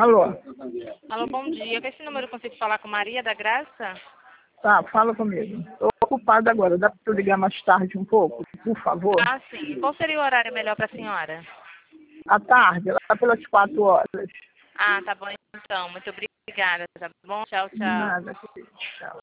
Alô? Alô, bom dia. Com esse número eu consigo falar com Maria da Graça? Tá, fala comigo. Estou ocupada agora. Dá para eu ligar mais tarde um pouco, por favor? Ah, sim. Qual seria o horário melhor para a senhora? À tarde, lá pelas 4 horas. Ah, tá bom então. Muito obrigada, tá bom? Tchau, tchau. Nada, querido. Tchau.